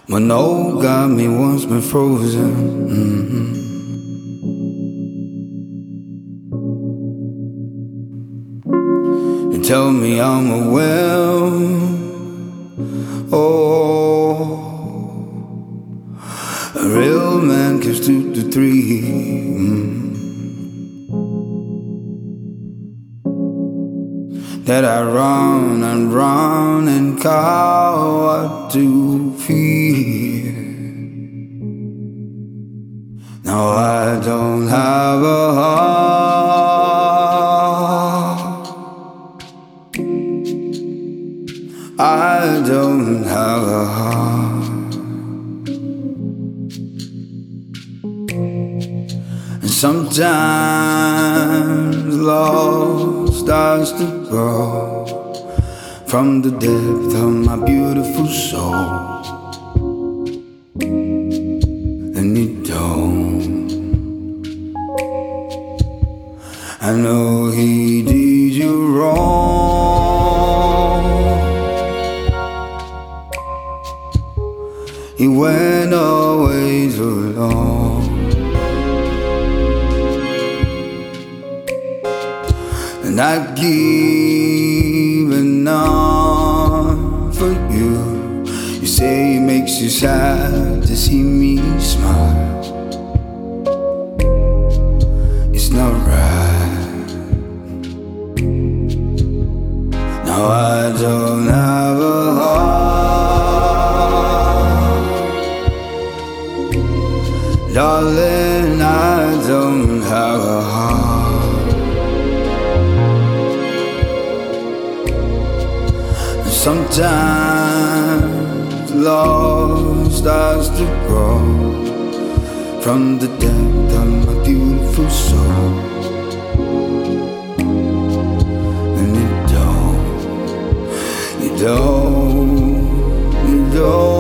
My no got me once been frozen. You tell me I'm a well. Oh, a real man gives 2 to 3. That I run and run and call what to fear. No, I don't have a heart. I don't have a heart. And sometimes love starts to grow from the depth of my beautiful soul. And you don't. I know he did you wrong. He went away too long. And I'd give enough for you. You say it makes you sad to see me smile. It's not right. Now I don't have a heart. Darling, I don't have a heart. Sometimes love starts to grow from the depth of my beautiful soul. And you don't.